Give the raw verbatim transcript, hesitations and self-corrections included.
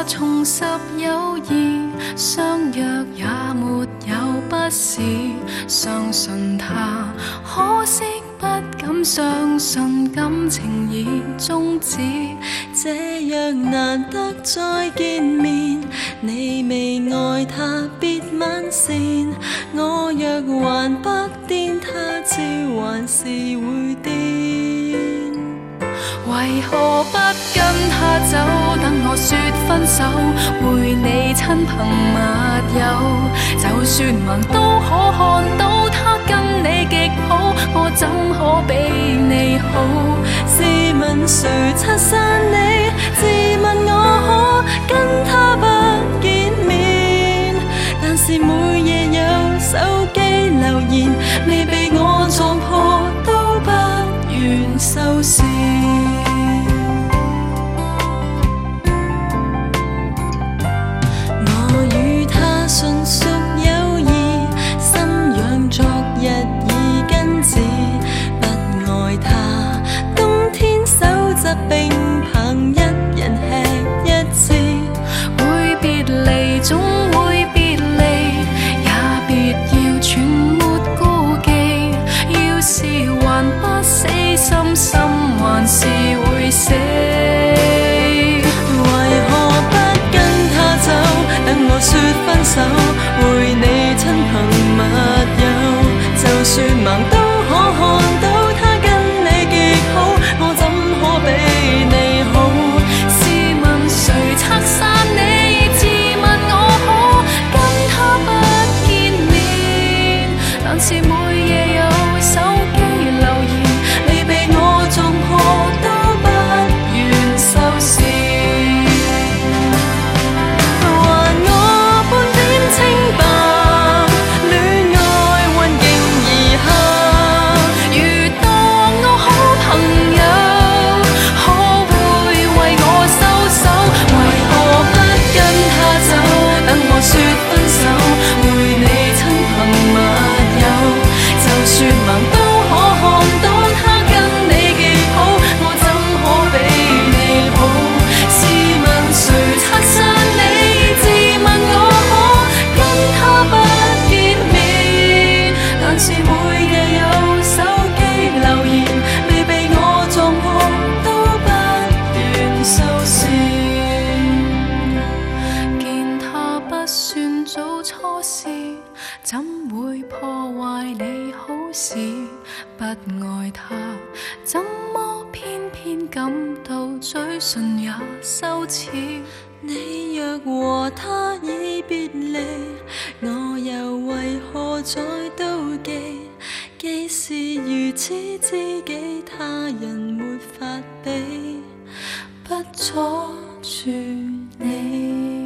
怕重拾友谊，相约也没有不是。相信他，可惜不敢相信感情已终止。 这样难得再见面，你未爱他别晚善。我若还不癲，他朝還是會癲。 為何不跟他走？等我說分手，陪你親朋密友。就算盲都可看到他跟你極好，我怎可比你好？ 試問誰拆散你？自問我可跟他不見面，但是每夜有手機留言，未被我撞破都不願收線。純屬友誼，心癢昨日已根治。不愛他，冬天手執冰棒，一人吃一次。 會別離，總會別離，也別要全沒顧忌。要是還不死心，心還是會死。 等我說分手，陪你親朋密友。就算盲都可看到他跟你極好，我怎可比你好？ 試問誰拆散你？自問我可跟他不見面，但是每夜有手機留言，未被我撞破都不願收線。說分手，陪你親朋密友。就算盲都可看到他跟你極好，我怎可比你好？試問誰拆散你？自問我可跟他不見面，但是每夜有手機留言，未被我撞破都不願收線。不算早初事，怎會破壞你好事？不愛他，怎麼偏偏感到嘴唇也羞恥？ 你若和他已別離，我又為何再妒忌？既是如此知己，他人沒法比，不阻住你。